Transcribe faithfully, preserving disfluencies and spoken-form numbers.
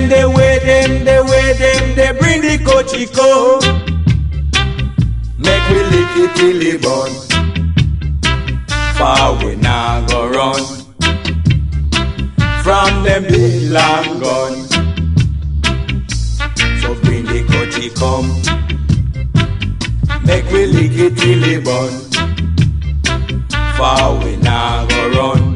them, they way them, they way them, they bring the cochico. Make we lick it till it burn. Far we now go run from them big long gun. So bring the coachy come. Make we lick it till it burn. Far we now go run